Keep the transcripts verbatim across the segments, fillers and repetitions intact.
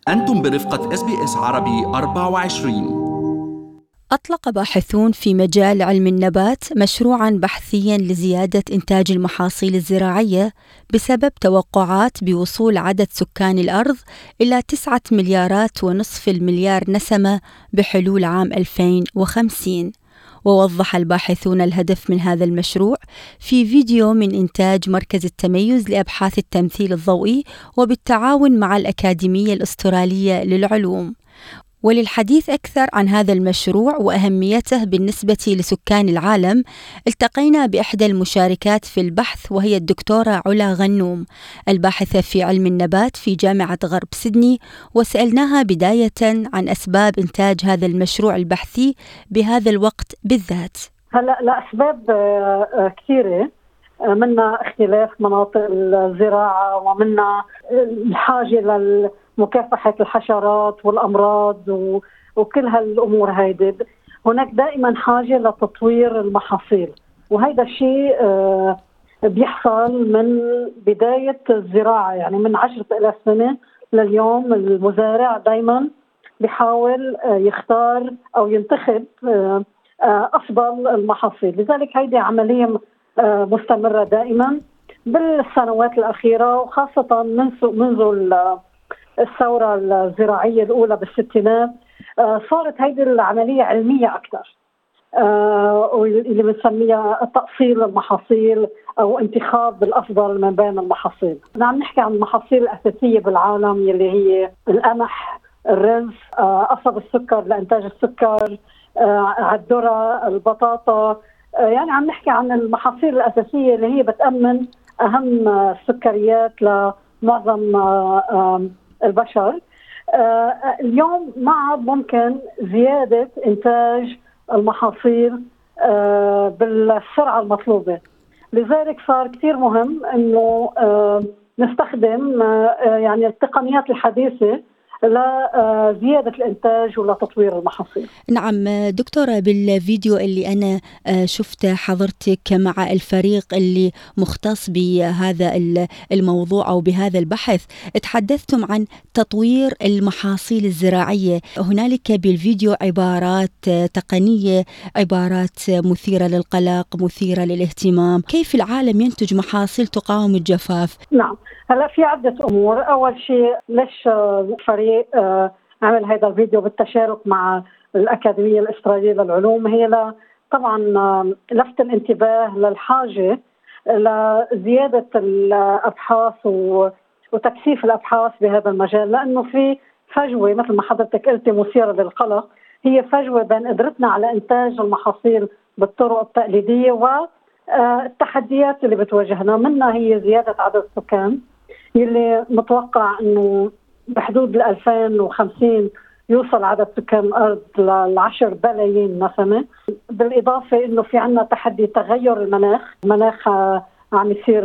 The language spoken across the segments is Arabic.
أنتم برفقة إس بي إس عربي أربعة وعشرين. أطلق باحثون في مجال علم النبات مشروعاً بحثياً لزيادة إنتاج المحاصيل الزراعية بسبب توقعات بوصول عدد سكان الأرض إلى تسعة مليارات ونصف المليار نسمة بحلول عام ألفين وخمسين. ووضح الباحثون الهدف من هذا المشروع في فيديو من إنتاج مركز التميز لأبحاث التمثيل الضوئي وبالتعاون مع الأكاديمية الأسترالية للعلوم. وللحديث أكثر عن هذا المشروع وأهميته بالنسبة لسكان العالم، التقينا بإحدى المشاركات في البحث وهي الدكتورة علا غنوم، الباحثة في علم النبات في جامعة غرب سيدني، وسألناها بداية عن أسباب إنتاج هذا المشروع البحثي بهذا الوقت بالذات. هلأ لأسباب كثيرة، منها اختلاف مناطق الزراعة، ومنها الحاجة لمكافحة الحشرات والأمراض وكل هالأمور هيدي. هناك دائما حاجة لتطوير المحاصيل، وهذا الشيء بيحصل من بداية الزراعة، يعني من عشرة آلاف سنة لليوم. المزارع دائما بيحاول يختار أو ينتخب أفضل المحاصيل، لذلك هيدي عملية مستمرة دائما بالسنوات الأخيرة، وخاصة منذ منذ الثورة الزراعية الأولى بالستينات صارت هيدي العملية علمية أكثر، واللي بنسميها تأصيل المحاصيل أو انتخاب الأفضل من بين المحاصيل. نعم نحكي عن المحاصيل الأساسية بالعالم يلي هي القمح، الرز، قصب السكر لإنتاج السكر، الذرة، البطاطا. يعني عم نحكي عن المحاصيل الأساسية اللي هي بتأمن أهم السكريات لمعظم البشر. اليوم ما عاد ممكن زيادة إنتاج المحاصيل بالسرعة المطلوبة، لذلك صار كتير مهم إنه نستخدم يعني التقنيات الحديثة لزيادة الإنتاج ولتطوير المحاصيل. نعم دكتورة، بالفيديو اللي أنا شفته حضرتك مع الفريق اللي مختص بهذا الموضوع أو بهذا البحث، تحدثتم عن تطوير المحاصيل الزراعية. هنالك بالفيديو عبارات تقنية، عبارات مثيرة للقلق، مثيرة للاهتمام. كيف العالم ينتج محاصيل تقاوم الجفاف؟ نعم، هلا في عدة أمور. أول شيء ليش الفريق عمل هذا الفيديو بالتشارك مع الأكاديمية الأسترالية للعلوم؟ هي طبعا لفت الانتباه للحاجة لزيادة الأبحاث وتكثيف الأبحاث بهذا المجال، لأنه في فجوة مثل ما حضرتك قلتي مثيرة للقلق، هي فجوة بين قدرتنا على إنتاج المحاصيل بالطرق التقليدية والتحديات اللي بتواجهنا. منها هي زيادة عدد السكان يلي متوقع انه بحدود ال ألفين وخمسين يوصل عدد سكان الارض للعشر بلايين نسمة. بالاضافة انه في عنا تحدي تغير المناخ، المناخ عم يصير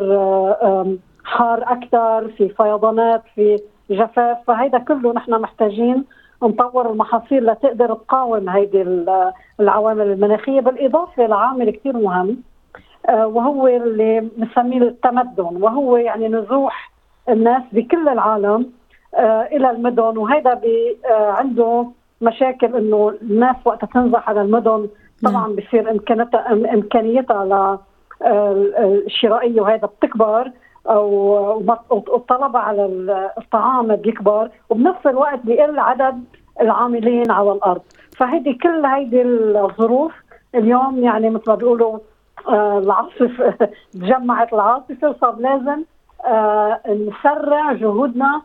حار اكثر، في فيضانات، في جفاف، فهيدا كله نحن محتاجين نطور المحاصيل لتقدر تقاوم هيدي العوامل المناخية. بالاضافة لعامل كثير مهم وهو اللي بنسميه التمدن، وهو يعني نزوح الناس بكل العالم الى المدن، وهذا بي عنده مشاكل انه الناس وقت تنزح على المدن طبعا بصير امكانيتها امكانيتها الشرائيه وهذا بتكبر، او الطلب على الطعام بيكبر، وبنفس الوقت بيقل عدد العاملين على الارض. فهيدي كل هيدي الظروف اليوم يعني مثل ما بيقولوا العاصفة تجمعت العاصفة، وصار لازم آه نسرع جهودنا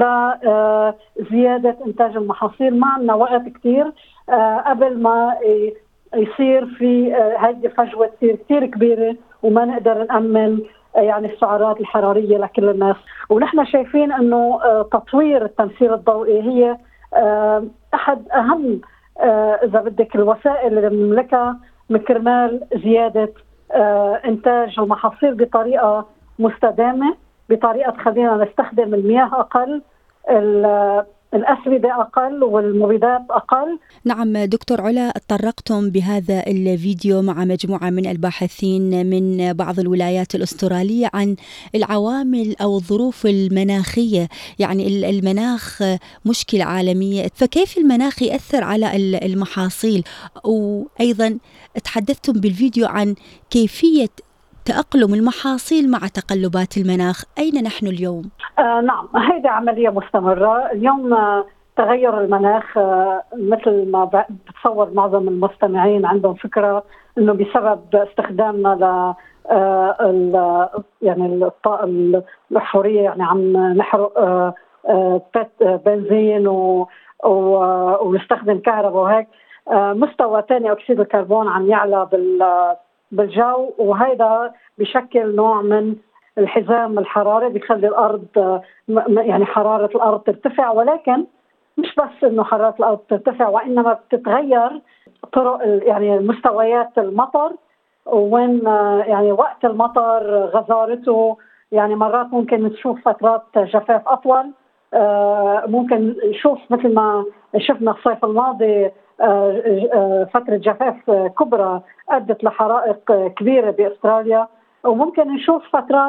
لزيادة إنتاج المحاصيل. ما عندنا وقت كتير آه قبل ما يصير في آه هذه فجوة تصير كتير كبيرة وما نقدر نأمن آه يعني السعرات الحرارية لكل الناس. ونحن شايفين أنه آه تطوير التمثيل الضوئي هي آه أحد أهم آه إذا بدك الوسائل اللي بنملكها من كرمال زيادة آه إنتاج المحاصيل بطريقة مستدامة، بطريقة تخلينا نستخدم المياه أقل، الأسمدة أقل والمبيدات أقل. نعم دكتور علا، طرقتم بهذا الفيديو مع مجموعة من الباحثين من بعض الولايات الأسترالية عن العوامل أو الظروف المناخية، يعني المناخ مشكلة عالمية، فكيف المناخ يأثر على المحاصيل؟ وأيضا تحدثتم بالفيديو عن كيفية تأقلم المحاصيل مع تقلبات المناخ. أين نحن اليوم؟ آه نعم، هذه عملية مستمرة. اليوم آه تغير المناخ آه مثل ما بتصور معظم المستمعين عندهم فكرة أنه بسبب استخدامنا ل آه يعني الطاقة الأحفورية، يعني عم نحرق آه آه بنزين ونستخدم كهرباء وهيك. آه مستوى ثاني أكسيد الكربون عم يعلى بال بالجو، وهذا بشكل نوع من الحزام الحراري بيخلي الأرض يعني حرارة الأرض ترتفع. ولكن مش بس إنه حرارة الأرض ترتفع، وإنما بتتغير طرق يعني مستويات المطر، وين يعني وقت المطر غزارته، يعني مرات ممكن نشوف فترات جفاف أطول، ممكن نشوف مثل ما شفنا الصيف الماضي فترة جفاف كبرى أدت لحرائق كبيرة بأستراليا، وممكن نشوف فترات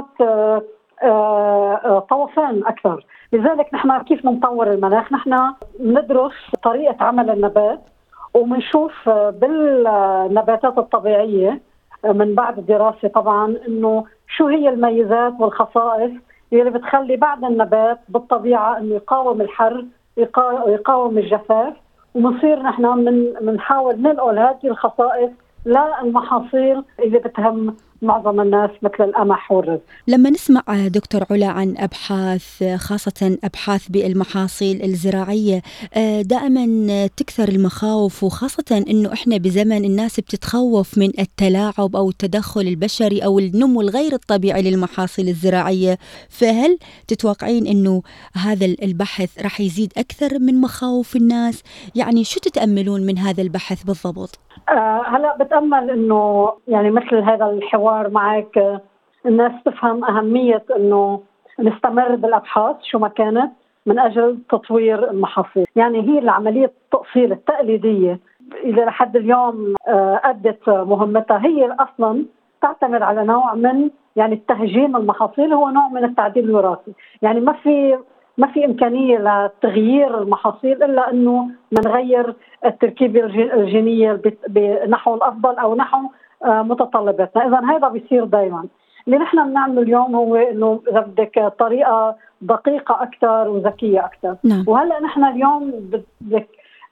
طوفان أكثر. لذلك نحن كيف نطور المناخ؟ نحن ندرس طريقة عمل النبات، ومنشوف بالنباتات الطبيعية من بعد الدراسة طبعا إنه شو هي الميزات والخصائص اللي بتخلي بعد النبات بالطبيعة إنه يقاوم الحر، يقاوم الجفاف، ومصير نحن من منحاول ننقل هذه الخصائص للمحاصيل اللي بتهم معظم الناس مثل القمح والرز. لما نسمع دكتور علا عن أبحاث، خاصة أبحاث بالمحاصيل الزراعية، دائما تكثر المخاوف، وخاصة إنه إحنا بزمن الناس بتتخوف من التلاعب أو التدخل البشري أو النمو الغير الطبيعي للمحاصيل الزراعية. فهل تتوقعين إنه هذا البحث رح يزيد أكثر من مخاوف الناس؟ يعني شو تتأملون من هذا البحث بالضبط؟ آه هلا بتأمل إنه يعني مثل هذا الحوار معك آه الناس تفهم أهمية إنه نستمر بالأبحاث شو ما كانت من أجل تطوير المحاصيل. يعني هي العملية التأصيل التقليدية إلى لحد اليوم آه أدت مهمتها، هي أصلا تعتمد على نوع من يعني التهجين المحاصيل، هو نوع من التعديل الوراثي. يعني ما في ما في إمكانية لتغيير المحاصيل إلا أنه نغير التركيبة الجينية نحو الأفضل أو نحو متطلباتنا. إذن هذا بيصير دائما. اللي نحن بنعمله اليوم هو أنه إذا بدك طريقة دقيقة أكثر وذكية أكثر. نعم. وهلأ نحن اليوم بدك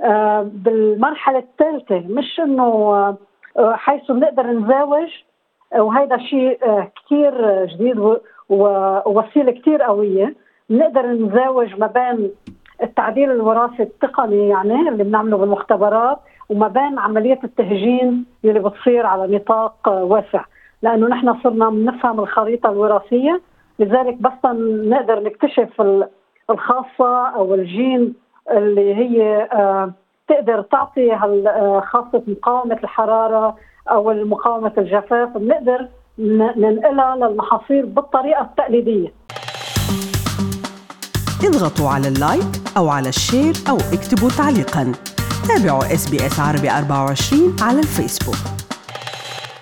بالمرحلة الثالثة، مش أنه حيث نقدر نزاوج، وهذا شيء كتير جديد ووسيلة كتير قوية، نقدر نزاوج ما بين التعديل الوراثي التقني يعني اللي بنعمله بالمختبرات، وما بين عملية التهجين اللي بتصير على نطاق واسع، لأنه نحن صرنا نفهم الخريطة الوراثية. لذلك بس نقدر نكتشف الخاصة أو الجين اللي هي تقدر تعطي خاصة مقاومة الحرارة أو مقاومة الجفاف، بنقدر ننقلها للمحاصيل بالطريقة التقليدية. اضغطوا على اللايك أو على الشير أو اكتبوا تعليقاً. تابعوا إس بي إس عربي أربعة وعشرين على الفيسبوك.